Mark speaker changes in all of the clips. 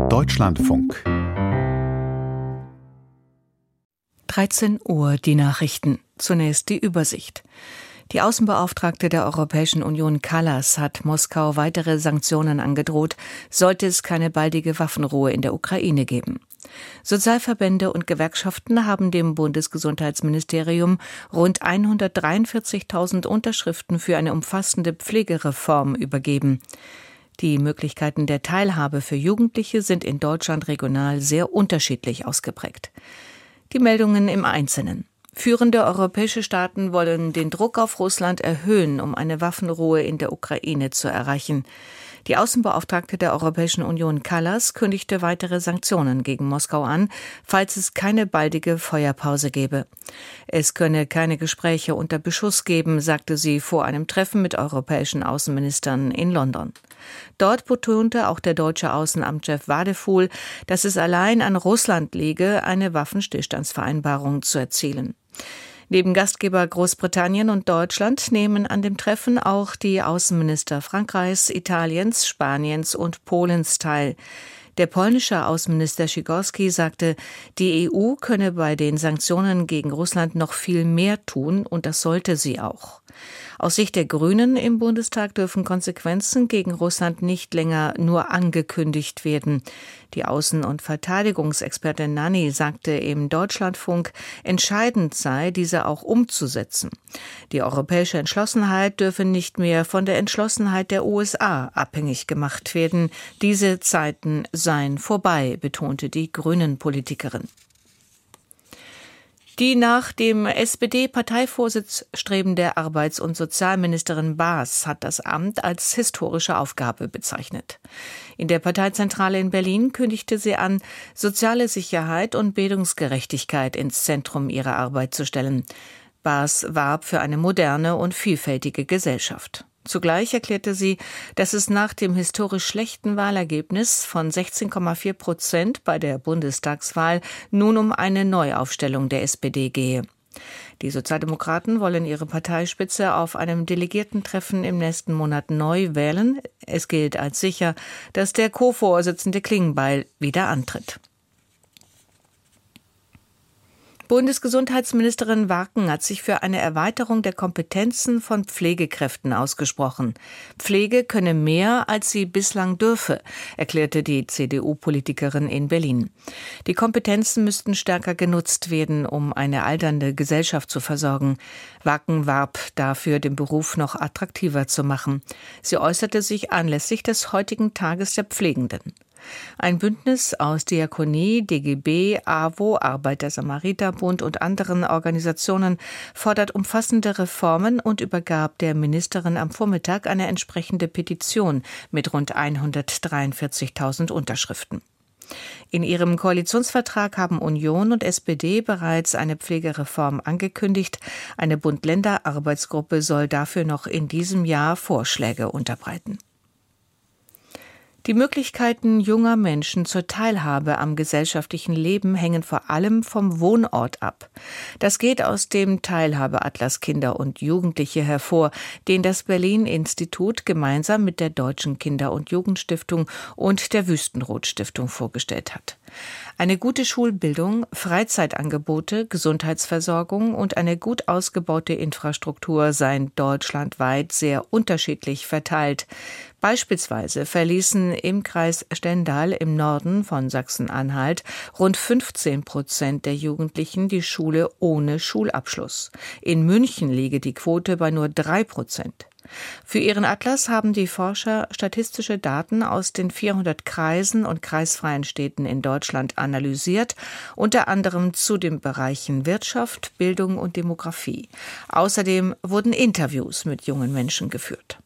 Speaker 1: Deutschlandfunk
Speaker 2: 13 Uhr die Nachrichten. Zunächst die Übersicht. Die Außenbeauftragte der Europäischen Union Kallas hat Moskau weitere Sanktionen angedroht, sollte es keine baldige Waffenruhe in der Ukraine geben. Sozialverbände und Gewerkschaften haben dem Bundesgesundheitsministerium rund 143.000 Unterschriften für eine umfassende Pflegereform übergeben. Die Möglichkeiten der Teilhabe für Jugendliche sind in Deutschland regional sehr unterschiedlich ausgeprägt. Die Meldungen im Einzelnen. Führende europäische Staaten wollen den Druck auf Russland erhöhen, um eine Waffenruhe in der Ukraine zu erreichen. Die Außenbeauftragte der Europäischen Union Kallas kündigte weitere Sanktionen gegen Moskau an, falls es keine baldige Feuerpause gebe. Es könne keine Gespräche unter Beschuss geben, sagte sie vor einem Treffen mit europäischen Außenministern in London. Dort betonte auch der deutsche Außenamtschef Wadefuhl, dass es allein an Russland liege, eine Waffenstillstandsvereinbarung zu erzielen. Neben Gastgeber Großbritannien und Deutschland nehmen an dem Treffen auch die Außenminister Frankreichs, Italiens, Spaniens und Polens teil. Der polnische Außenminister Sikorski sagte, die EU könne bei den Sanktionen gegen Russland noch viel mehr tun und das sollte sie auch. Aus Sicht der Grünen im Bundestag dürfen Konsequenzen gegen Russland nicht länger nur angekündigt werden. Die Außen- und Verteidigungsexpertin Nanni sagte im Deutschlandfunk, entscheidend sei, diese auch umzusetzen. Die europäische Entschlossenheit dürfe nicht mehr von der Entschlossenheit der USA abhängig gemacht werden. Diese Zeiten seien vorbei, betonte die Grünen-Politikerin. Die nach dem SPD-Parteivorsitz strebende Arbeits- und Sozialministerin Baas hat das Amt als historische Aufgabe bezeichnet. In der Parteizentrale in Berlin kündigte sie an, soziale Sicherheit und Bildungsgerechtigkeit ins Zentrum ihrer Arbeit zu stellen. Baas warb für eine moderne und vielfältige Gesellschaft. Zugleich erklärte sie, dass es nach dem historisch schlechten Wahlergebnis von 16,4% bei der Bundestagswahl nun um eine Neuaufstellung der SPD gehe. Die Sozialdemokraten wollen ihre Parteispitze auf einem Delegiertentreffen im nächsten Monat neu wählen. Es gilt als sicher, dass der Co-Vorsitzende Klingbeil wieder antritt. Bundesgesundheitsministerin Warken hat sich für eine Erweiterung der Kompetenzen von Pflegekräften ausgesprochen. Pflege könne mehr, als sie bislang dürfe, erklärte die CDU-Politikerin in Berlin. Die Kompetenzen müssten stärker genutzt werden, um eine alternde Gesellschaft zu versorgen. Warken warb dafür, den Beruf noch attraktiver zu machen. Sie äußerte sich anlässlich des heutigen Tages der Pflegenden. Ein Bündnis aus Diakonie, DGB, AWO, Arbeiter-Samariter-Bund und anderen Organisationen fordert umfassende Reformen und übergab der Ministerin am Vormittag eine entsprechende Petition mit rund 143.000 Unterschriften. In ihrem Koalitionsvertrag haben Union und SPD bereits eine Pflegereform angekündigt. Eine Bund-Länder-Arbeitsgruppe soll dafür noch in diesem Jahr Vorschläge unterbreiten. Die Möglichkeiten junger Menschen zur Teilhabe am gesellschaftlichen Leben hängen vor allem vom Wohnort ab. Das geht aus dem Teilhabeatlas Kinder und Jugendliche hervor, den das Berlin-Institut gemeinsam mit der Deutschen Kinder- und Jugendstiftung und der Wüstenrot-Stiftung vorgestellt hat. Eine gute Schulbildung, Freizeitangebote, Gesundheitsversorgung und eine gut ausgebaute Infrastruktur seien deutschlandweit sehr unterschiedlich verteilt. Beispielsweise verließen im Kreis Stendal im Norden von Sachsen-Anhalt rund 15% der Jugendlichen die Schule ohne Schulabschluss. In München liege die Quote bei nur 3%. Für ihren Atlas haben die Forscher statistische Daten aus den 400 Kreisen und kreisfreien Städten in Deutschland analysiert, unter anderem zu den Bereichen Wirtschaft, Bildung und Demografie. Außerdem wurden Interviews mit jungen Menschen geführt.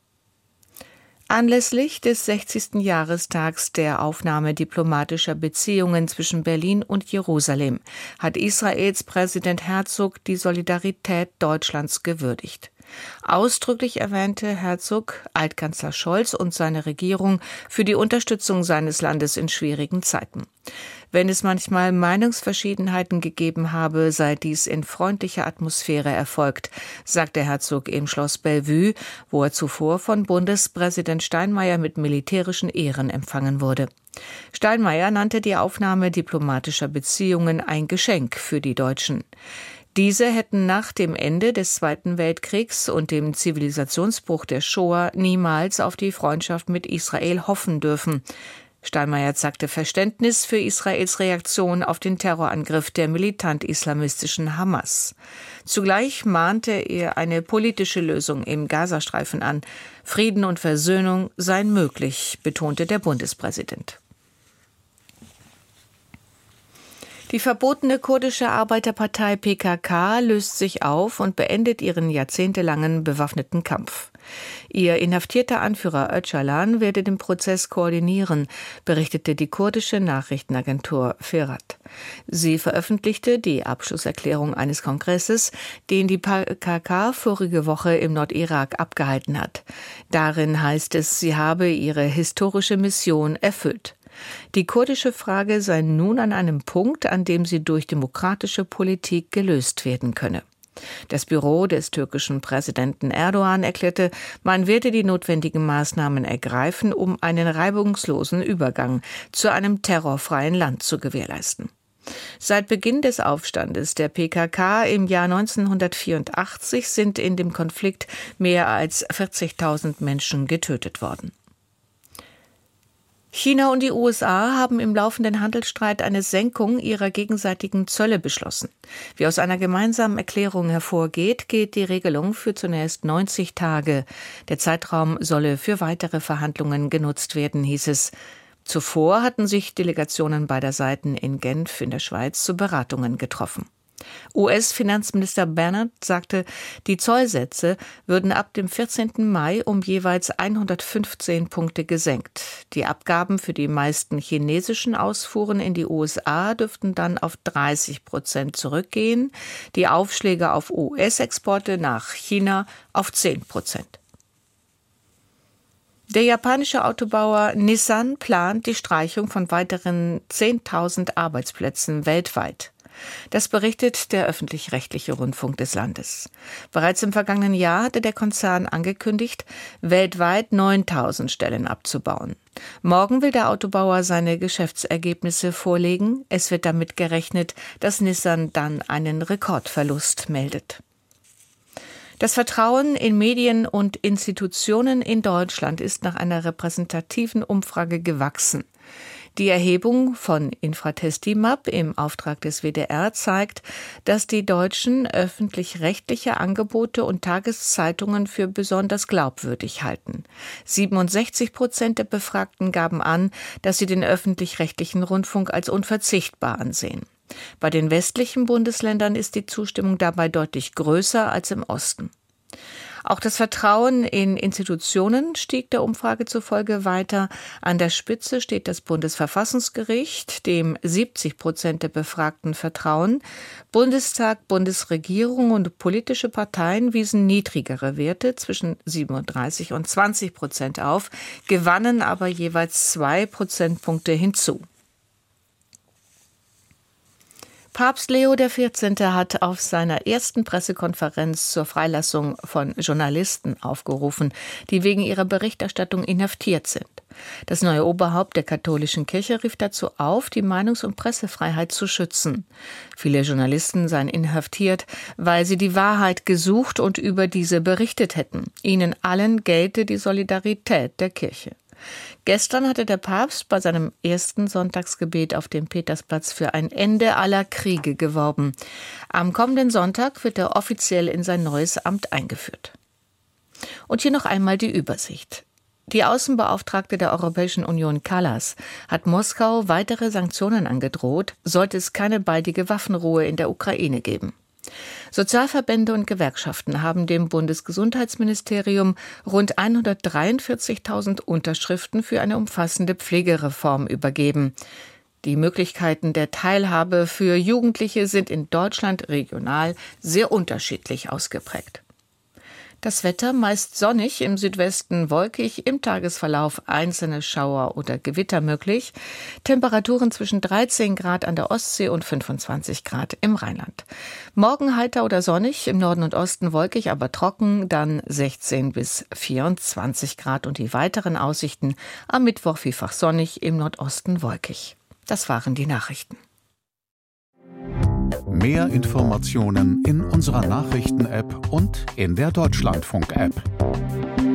Speaker 2: Anlässlich des 60. Jahrestags der Aufnahme diplomatischer Beziehungen zwischen Berlin und Jerusalem hat Israels Präsident Herzog die Solidarität Deutschlands gewürdigt. Ausdrücklich erwähnte Herzog Altkanzler Scholz und seine Regierung für die Unterstützung seines Landes in schwierigen Zeiten. Wenn es manchmal Meinungsverschiedenheiten gegeben habe, sei dies in freundlicher Atmosphäre erfolgt, sagte Herzog im Schloss Bellevue, wo er zuvor von Bundespräsident Steinmeier mit militärischen Ehren empfangen wurde. Steinmeier nannte die Aufnahme diplomatischer Beziehungen ein Geschenk für die Deutschen. Diese hätten nach dem Ende des Zweiten Weltkriegs und dem Zivilisationsbruch der Shoah niemals auf die Freundschaft mit Israel hoffen dürfen. Steinmeier zeigte Verständnis für Israels Reaktion auf den Terrorangriff der militant-islamistischen Hamas. Zugleich mahnte er eine politische Lösung im Gazastreifen an. Frieden und Versöhnung seien möglich, betonte der Bundespräsident. Die verbotene kurdische Arbeiterpartei PKK löst sich auf und beendet ihren jahrzehntelangen bewaffneten Kampf. Ihr inhaftierter Anführer Öcalan werde den Prozess koordinieren, berichtete die kurdische Nachrichtenagentur Firat. Sie veröffentlichte die Abschlusserklärung eines Kongresses, den die PKK vorige Woche im Nordirak abgehalten hat. Darin heißt es, sie habe ihre historische Mission erfüllt. Die kurdische Frage sei nun an einem Punkt, an dem sie durch demokratische Politik gelöst werden könne. Das Büro des türkischen Präsidenten Erdogan erklärte, man werde die notwendigen Maßnahmen ergreifen, um einen reibungslosen Übergang zu einem terrorfreien Land zu gewährleisten. Seit Beginn des Aufstandes der PKK im Jahr 1984 sind in dem Konflikt mehr als 40.000 Menschen getötet worden. China und die USA haben im laufenden Handelsstreit eine Senkung ihrer gegenseitigen Zölle beschlossen. Wie aus einer gemeinsamen Erklärung hervorgeht, gilt die Regelung für zunächst 90 Tage. Der Zeitraum solle für weitere Verhandlungen genutzt werden, hieß es. Zuvor hatten sich Delegationen beider Seiten in Genf in der Schweiz zu Beratungen getroffen. US-Finanzminister Bernard sagte, die Zollsätze würden ab dem 14. Mai um jeweils 115 Punkte gesenkt. Die Abgaben für die meisten chinesischen Ausfuhren in die USA dürften dann auf 30% zurückgehen, die Aufschläge auf US-Exporte nach China auf 10%. Der japanische Autobauer Nissan plant die Streichung von weiteren 10.000 Arbeitsplätzen weltweit. Das berichtet der öffentlich-rechtliche Rundfunk des Landes. Bereits im vergangenen Jahr hatte der Konzern angekündigt, weltweit 9.000 Stellen abzubauen. Morgen will der Autobauer seine Geschäftsergebnisse vorlegen. Es wird damit gerechnet, dass Nissan dann einen Rekordverlust meldet. Das Vertrauen in Medien und Institutionen in Deutschland ist nach einer repräsentativen Umfrage gewachsen. Die Erhebung von Infratestimab im Auftrag des WDR zeigt, dass die Deutschen öffentlich-rechtliche Angebote und Tageszeitungen für besonders glaubwürdig halten. 67% der Befragten gaben an, dass sie den öffentlich-rechtlichen Rundfunk als unverzichtbar ansehen. Bei den westlichen Bundesländern ist die Zustimmung dabei deutlich größer als im Osten. Auch das Vertrauen in Institutionen stieg der Umfrage zufolge weiter. An der Spitze steht das Bundesverfassungsgericht, dem 70% der Befragten vertrauen. Bundestag, Bundesregierung und politische Parteien wiesen niedrigere Werte zwischen 37 und 20% auf, gewannen aber jeweils 2 Prozentpunkte hinzu. Papst Leo XIV. Hat auf seiner ersten Pressekonferenz zur Freilassung von Journalisten aufgerufen, die wegen ihrer Berichterstattung inhaftiert sind. Das neue Oberhaupt der katholischen Kirche rief dazu auf, die Meinungs- und Pressefreiheit zu schützen. Viele Journalisten seien inhaftiert, weil sie die Wahrheit gesucht und über diese berichtet hätten. Ihnen allen gelte die Solidarität der Kirche. Gestern hatte der Papst bei seinem ersten Sonntagsgebet auf dem Petersplatz für ein Ende aller Kriege geworben. Am kommenden Sonntag wird er offiziell in sein neues Amt eingeführt. Und hier noch einmal die Übersicht. Die Außenbeauftragte der Europäischen Union Kallas hat Moskau weitere Sanktionen angedroht, sollte es keine baldige Waffenruhe in der Ukraine geben. Sozialverbände und Gewerkschaften haben dem Bundesgesundheitsministerium rund 143.000 Unterschriften für eine umfassende Pflegereform übergeben. Die Möglichkeiten der Teilhabe für Jugendliche sind in Deutschland regional sehr unterschiedlich ausgeprägt. Das Wetter meist sonnig, im Südwesten wolkig, im Tagesverlauf einzelne Schauer oder Gewitter möglich. Temperaturen zwischen 13 Grad an der Ostsee und 25 Grad im Rheinland. Morgen heiter oder sonnig, im Norden und Osten wolkig, aber trocken, dann 16 bis 24 Grad und die weiteren Aussichten am Mittwoch vielfach sonnig, im Nordosten wolkig. Das waren die Nachrichten.
Speaker 1: Mehr Informationen in unserer Nachrichten-App und in der Deutschlandfunk-App.